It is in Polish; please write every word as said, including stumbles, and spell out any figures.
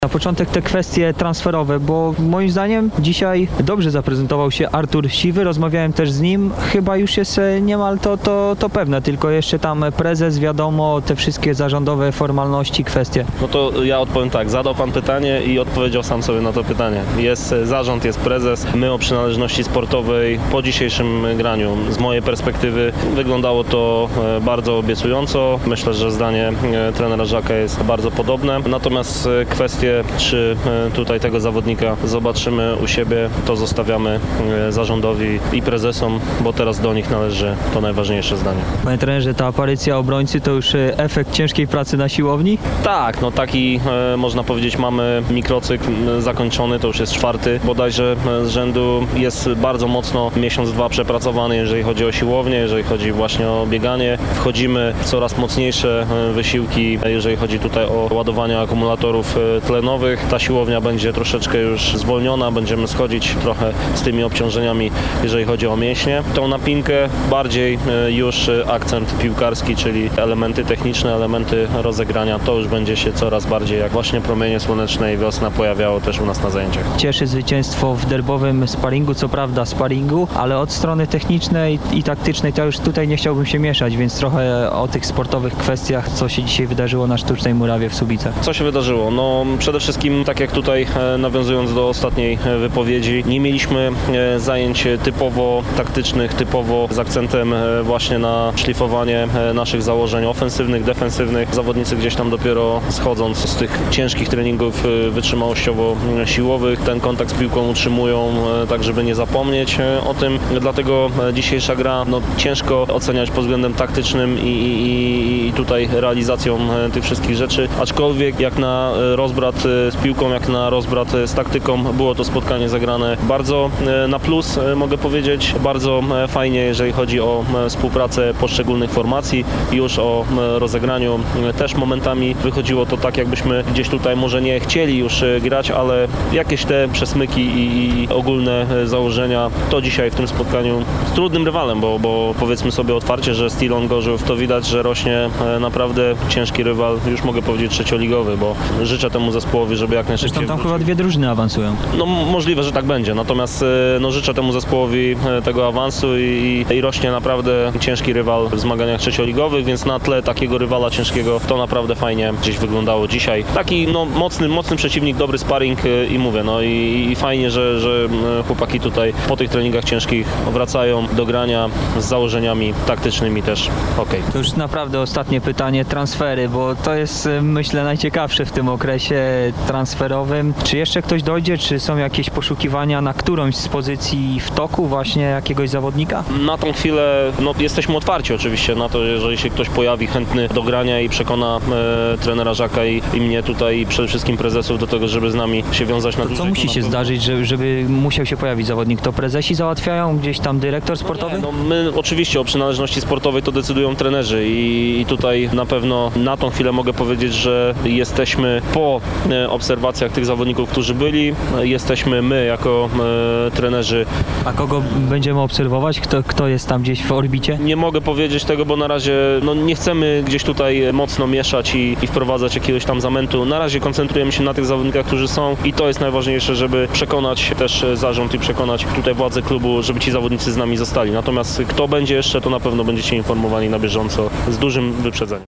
Na początek te kwestie transferowe, bo moim zdaniem dzisiaj dobrze zaprezentował się Artur Siwy, rozmawiałem też z nim, chyba już jest e, niemal to, to, to pewne, tylko jeszcze tam prezes, wiadomo, te wszystkie zarządowe formalności, kwestie. No to ja odpowiem tak, zadał Pan pytanie i odpowiedział sam sobie na to pytanie. Jest zarząd, jest prezes, my o przynależności sportowej po dzisiejszym graniu, z mojej perspektywy wyglądało to e, bardzo obiecująco. Myślę, że zdanie e, trenera Żaka jest bardzo podobne, natomiast e, kwestie czy tutaj tego zawodnika zobaczymy u siebie, to zostawiamy zarządowi i prezesom, bo teraz do nich należy to najważniejsze zdanie. Panie trenerze, ta aparycja obrońcy to już efekt ciężkiej pracy na siłowni? Tak, no taki e, można powiedzieć mamy mikrocykl zakończony, to już jest czwarty bodajże z rzędu, jest bardzo mocno miesiąc, dwa przepracowany, jeżeli chodzi o siłownię, jeżeli chodzi właśnie o bieganie. Wchodzimy w coraz mocniejsze wysiłki, jeżeli chodzi tutaj o ładowanie akumulatorów tlenowych. Ta siłownia będzie troszeczkę już zwolniona, będziemy schodzić trochę z tymi obciążeniami, jeżeli chodzi o mięśnie. Tą napinkę bardziej już akcent piłkarski, czyli elementy techniczne, elementy rozegrania, to już będzie się coraz bardziej jak właśnie promienie słoneczne i wiosna pojawiało też u nas na zajęciach. Cieszy zwycięstwo w derbowym sparingu, co prawda sparingu, ale od strony technicznej i taktycznej to już tutaj nie chciałbym się mieszać, więc trochę o tych sportowych kwestiach, co się dzisiaj wydarzyło na Sztucznej Murawie w Słubicach. Co się wydarzyło? No przede wszystkim, tak jak tutaj nawiązując do ostatniej wypowiedzi, nie mieliśmy zajęć typowo taktycznych, typowo z akcentem właśnie na szlifowanie naszych założeń ofensywnych, defensywnych. Zawodnicy gdzieś tam dopiero schodząc z tych ciężkich treningów wytrzymałościowo-siłowych ten kontakt z piłką utrzymują, tak żeby nie zapomnieć o tym. Dlatego dzisiejsza gra no, ciężko oceniać pod względem taktycznym i, i, i tutaj realizacją tych wszystkich rzeczy, aczkolwiek jak na rozbrat z piłką, jak na rozbrat z taktyką, było to spotkanie zagrane bardzo na plus, mogę powiedzieć, bardzo fajnie, jeżeli chodzi o współpracę poszczególnych formacji, już o rozegraniu też momentami wychodziło to tak, jakbyśmy gdzieś tutaj może nie chcieli już grać, ale jakieś te przesmyki i ogólne założenia, to dzisiaj w tym spotkaniu z trudnym rywalem, bo, bo powiedzmy sobie otwarcie, że Stilon Gorzów, to widać, że rośnie naprawdę ciężki rywal, już mogę powiedzieć trzecioligowy, bo życzę temu zespołowi, żeby jak najszybciej Zresztą tam wrócił. chyba dwie drużyny awansują. No możliwe, że tak będzie, natomiast no, życzę temu zespołowi tego awansu i, i rośnie naprawdę ciężki rywal w zmaganiach trzecioligowych, więc na tle takiego rywala ciężkiego to naprawdę fajnie gdzieś wyglądało dzisiaj. Taki no, mocny, mocny przeciwnik, dobry sparring i mówię, no i, i fajnie, że, że chłopaki tutaj po tych treningach ciężkich wracają do grania z założeniami taktycznymi też okej. To już naprawdę ostatnie pytanie, transfery, bo to jest myślę najciekawsze w tym okresie transferowym. Czy jeszcze ktoś dojdzie, czy są jakieś poszukiwania na którąś z pozycji w toku właśnie jakiegoś zawodnika? Na tą chwilę no, jesteśmy otwarci oczywiście na to, jeżeli się ktoś pojawi chętny do grania i przekona e, trenera Żaka i, i mnie tutaj i przede wszystkim prezesów do tego, żeby z nami się wiązać na To co dłużej, musi to się na pewno- zdarzyć, żeby, żeby musiał się pojawić zawodnik? To prezesi załatwiają, gdzieś tam dyrektor sportowy? Nie, no my oczywiście o przynależności sportowej to decydują trenerzy i, i tutaj na pewno na tą chwilę mogę powiedzieć, że jesteśmy po e, obserwacjach tych zawodników, którzy byli, e, jesteśmy my jako e, trenerzy. A kogo będziemy obserwować? Kto, kto jest tam gdzieś w orbicie? Nie mogę powiedzieć tego, bo na razie no, nie chcemy gdzieś tutaj mocno mieszać i, i wprowadzać jakiegoś tam zamętu. Na razie koncentrujemy się na tych zawodnikach, którzy są i to jest najważniejsze, żeby przekonać też zarząd i przekonać tutaj władze klubu, żeby ci zawodnicy z nami zostali. Natomiast kto będzie jeszcze, to na pewno będziecie informowani na bieżąco z dużym wyprzedzeniem.